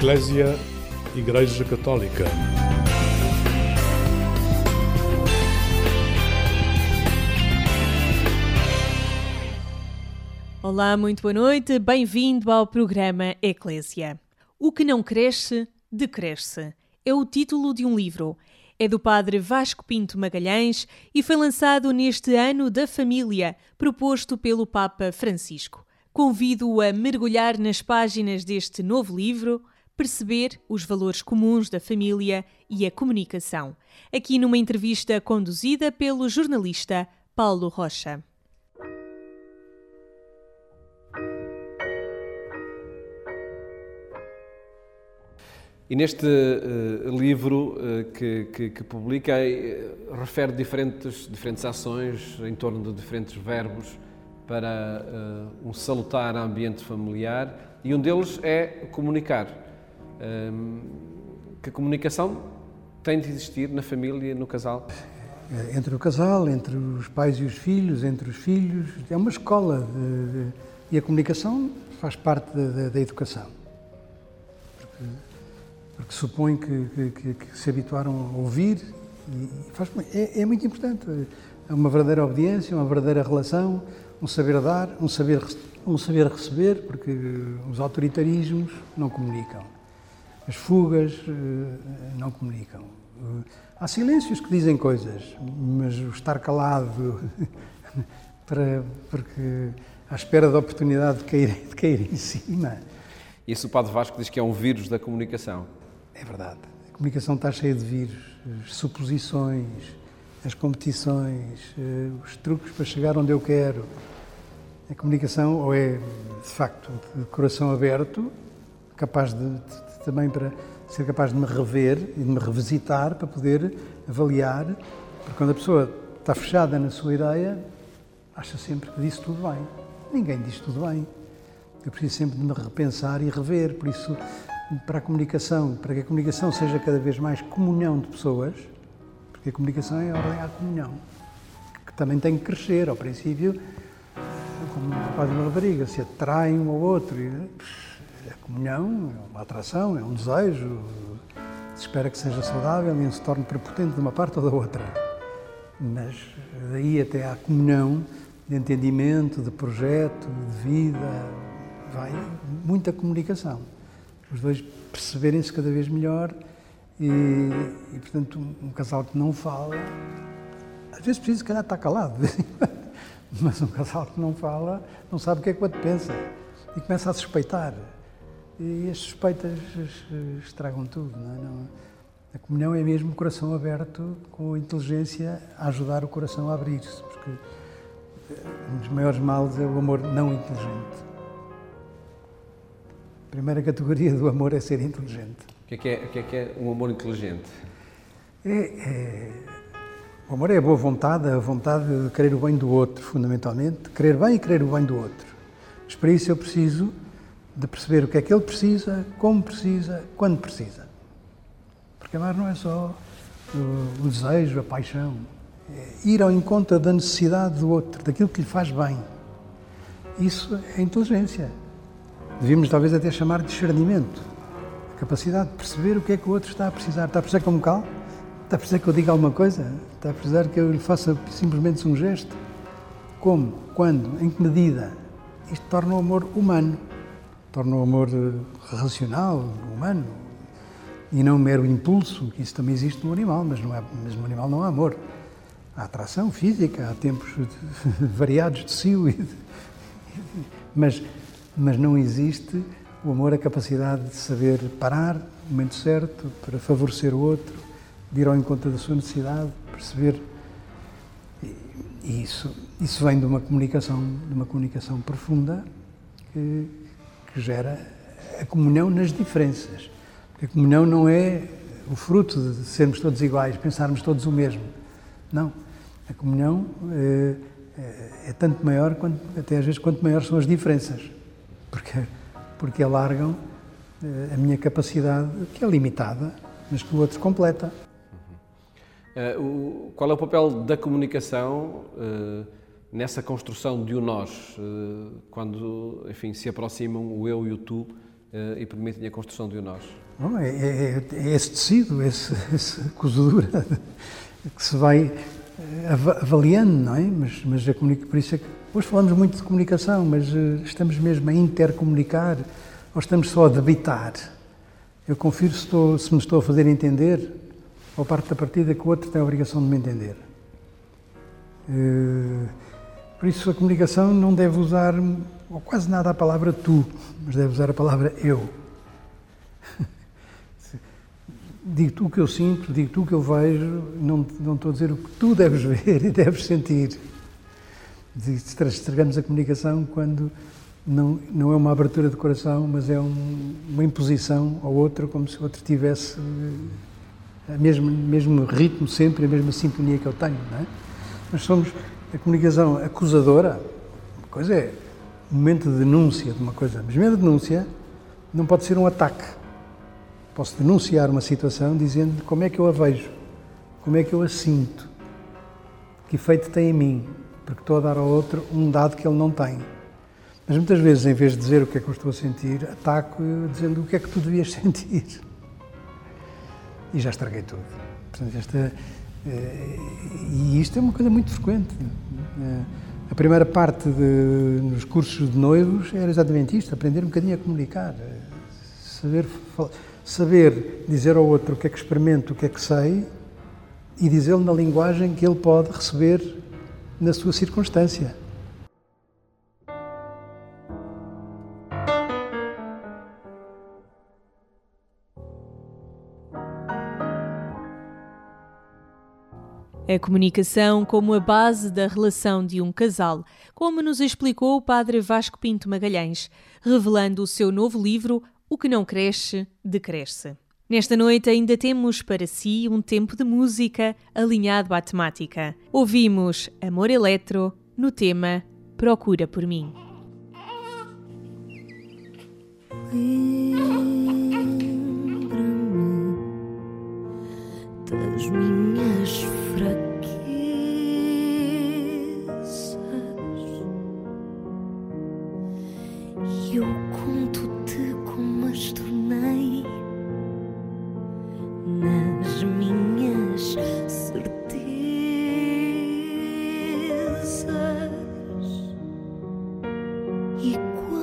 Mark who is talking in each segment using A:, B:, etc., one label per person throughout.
A: Eclésia, Igreja Católica.
B: Olá, muito boa noite, bem-vindo ao programa Eclésia. O que não cresce, decresce. É o título de um livro. É do padre Vasco Pinto Magalhães e foi lançado neste ano da família, proposto pelo Papa Francisco. Convido-o a mergulhar nas páginas deste novo livro, perceber os valores comuns da família e a comunicação. Aqui numa entrevista conduzida pelo jornalista Paulo Rocha.
C: E neste livro que publiquei, refere diferentes ações em torno de diferentes verbos para um salutar ambiente familiar, e um deles é comunicar. Que comunicação tem de existir na família, no casal?
D: Entre o casal, entre os pais e os filhos, entre os filhos, é uma escola e a comunicação faz parte da educação. Porque supõe que se habituaram a ouvir e é muito importante. É uma verdadeira obediência, uma verdadeira relação, um saber dar, um saber receber, porque os autoritarismos não comunicam, as fugas não comunicam. Há silêncios que dizem coisas, mas o estar calado porque à espera da oportunidade de cair em cima.
C: Isso o Padre Vasco diz que é um vírus da comunicação.
D: É verdade. A comunicação está cheia de vírus, as suposições, as competições, os truques para chegar onde eu quero. A comunicação ou é, de facto, de coração aberto, capaz também para ser capaz de me rever e de me revisitar para poder avaliar, porque quando a pessoa está fechada na sua ideia, acha sempre que disse tudo bem. Ninguém diz tudo bem. Eu preciso sempre de me repensar e rever, por isso, para que a comunicação seja cada vez mais comunhão de pessoas, porque a comunicação é a ordem à comunhão, que também tem que crescer. Ao princípio, como um rapaz e uma rapariga, se atraem um ao outro. A comunhão é uma atração, é um desejo, se espera que seja saudável e não se torne prepotente de uma parte ou da outra. Mas daí até à comunhão de entendimento, de projeto, de vida, vai muita comunicação. Os dois perceberem-se cada vez melhor e portanto, um casal que não fala, às vezes precisa, se calhar, estar calado, mas um casal que não fala não sabe o que é que o outro pensa e começa a suspeitar. E as suspeitas estragam tudo, não é? A comunhão é mesmo o coração aberto, com a inteligência a ajudar o coração a abrir-se, porque um dos maiores males é o amor não inteligente. A primeira categoria do amor é ser inteligente.
C: O que é um amor inteligente?
D: O amor é a boa vontade, a vontade de querer o bem do outro, fundamentalmente. Querer bem e querer o bem do outro. Mas para isso eu preciso de perceber o que é que ele precisa, como precisa, quando precisa. Porque amar não é só o desejo, a paixão. É ir ao encontro da necessidade do outro, daquilo que lhe faz bem. Isso é inteligência. Devíamos talvez até chamar de discernimento. A capacidade de perceber o que é que o outro está a precisar. Está a precisar que eu me cale? Está a precisar que eu diga alguma coisa? Está a precisar que eu lhe faça simplesmente um gesto? Como? Quando? Em que medida? Isto torna o amor humano. Torna o amor racional, humano. E não um mero impulso, que isso também existe no animal, mas no animal não há amor. Há atração física, há tempos variados de cio, mas não existe o amor, a capacidade de saber parar no momento certo para favorecer o outro, de ir ao encontro da sua necessidade, perceber. E isso vem de uma comunicação profunda que gera a comunhão nas diferenças. Porque a comunhão não é o fruto de sermos todos iguais, pensarmos todos o mesmo. Não. A comunhão é tanto maior, até às vezes, quanto maiores são as diferenças. Porque alargam a minha capacidade, que é limitada, mas que o outro completa.
C: Qual é o papel da comunicação nessa construção de um nós, quando, enfim, se aproximam o eu e o tu, e permitem a construção de um nós.
D: Bom, é esse tecido, essa cozedura que se vai avaliando, não é? Mas por isso é que hoje falamos muito de comunicação, mas estamos mesmo a intercomunicar ou estamos só a debitar? Eu confiro se me estou a fazer entender ou parte da partida que o outro tem a obrigação de me entender. Por isso a comunicação não deve usar, ou quase nada, a palavra tu, mas deve usar a palavra eu. Digo-te o que eu sinto, digo-te o que eu vejo, não estou a dizer o que tu deves ver e deves sentir. Estragamos a comunicação quando não é uma abertura de coração, mas é uma imposição ao outro, como se o outro tivesse o mesmo ritmo sempre, a mesma sintonia que eu tenho, não é? Nós somos a comunicação acusadora. Uma coisa é um momento de denúncia de uma coisa, mas mesmo a denúncia não pode ser um ataque. Posso denunciar uma situação dizendo como é que eu a vejo, como é que eu a sinto, que efeito tem em mim, porque estou a dar ao outro um dado que ele não tem. Mas muitas vezes, em vez de dizer o que é que eu estou a sentir, ataco dizendo o que é que tu devias sentir. E já estraguei tudo. Portanto, e isto é uma coisa muito frequente. A primeira parte nos cursos de noivos era exatamente isto, aprender um bocadinho a comunicar, saber dizer ao outro o que é que experimento, o que é que sei e dizê-lo na linguagem que ele pode receber na sua circunstância.
B: A comunicação como a base da relação de um casal, como nos explicou o padre Vasco Pinto Magalhães, revelando o seu novo livro O que não cresce, decresce. Nesta noite ainda temos para si um tempo de música alinhado à temática. Ouvimos Amor Eletro no tema Procura por mim.
E: Lembra-me das minhas fraquezas e eu conto-te como as tornei nas minhas certezas e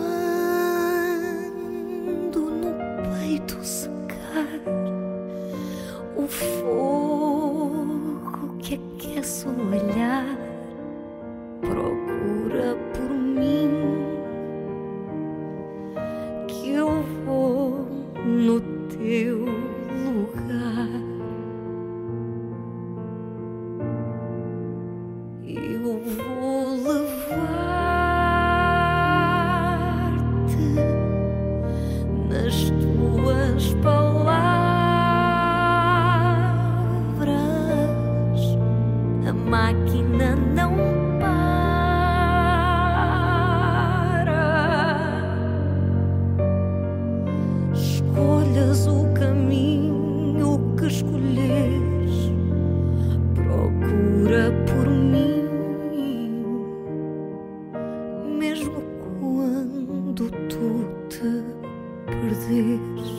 E: quando no peito secar o fogo que aquece o olhar, procura por mim, que eu vou no teu lugar. Eu vou levar-te nas tuas palavras. A máquina não para. Escolhas o caminho que escolheres, procura por mim, mesmo quando tu te perderes.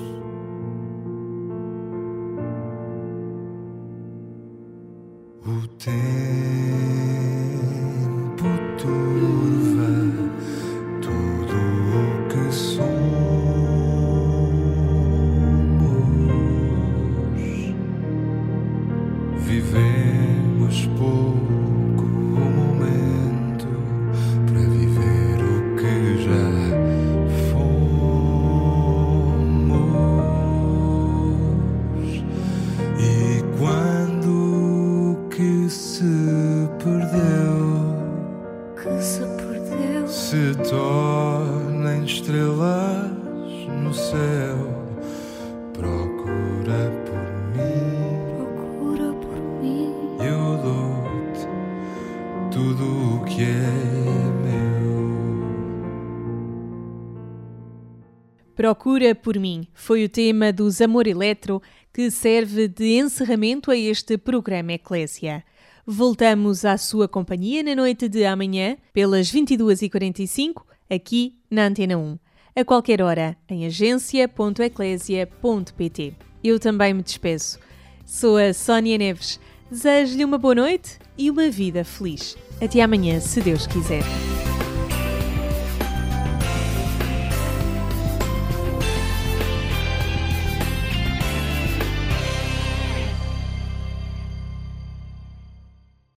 F: O tempo turva tudo o que somos. Vivemos pouco o momento para viver o que já fomos. E quando que se perdeu se torna em estrelas no céu. Procura por mim, eu dou-te tudo o que é meu.
B: Procura por mim foi o tema dos Amor Eletro, que serve de encerramento a este programa Eclésia. Voltamos à sua companhia na noite de amanhã, pelas 22h45, aqui na Antena 1. a qualquer hora, em agência.eclesia.pt. Eu também me despeço. Sou a Sónia Neves. Desejo-lhe uma boa noite e uma vida feliz. Até amanhã, se Deus quiser.